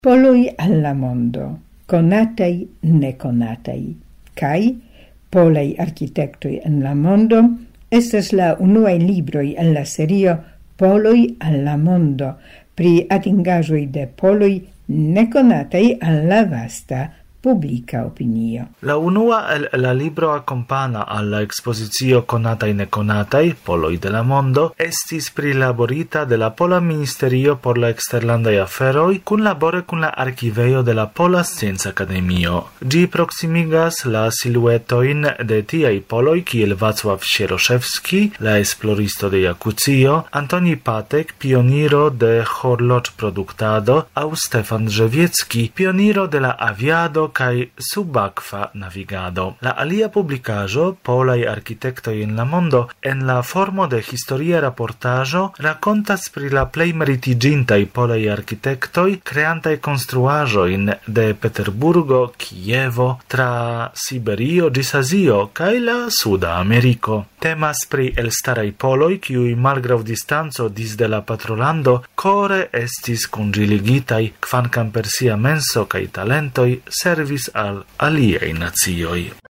Poloi alla mondo, conatai, neconatai, kai polai architectoi en la mondo, estas la unuae libroi en la serio Poloi alla mondo, pri atingajoi de poloi neconatai alla vasta publica opinio. La unua el la libro accompana alla exposizio Conatai Neconatai, Poloi de la Mondo, estis prilaborita de la Pola Ministerio por la Exterlandai Aferoi, cun labore cun la Archiveio de la Pola Scienza Academio. Gi proximigas la siluetoin de tiai poloi kiel Wacław Sieroszewski, la esploristo de Jakucio, Antoni Patek, pioniro de horloge produktado, au Stefan Drzewiecki, pioniro de la aviado kaj subakva navigado. La alia publicaĵo, Polaj architektoj en la mondo, en la formo de historia raportaĵo, rakontas pri la plej meritiĝintaj polaj architektoj, kreantaj konstruaĵojn de Peterburgo, Kievo, tra Siberio ĝis Azio kaj la Suda Ameriko. Temas pri elstaraj poloj, kiuj malgraŭ distanco disde la patrolando kore estis kunĝiligitaj, kvankam per sia menso kaj talentoj servis al aliaj nacioj.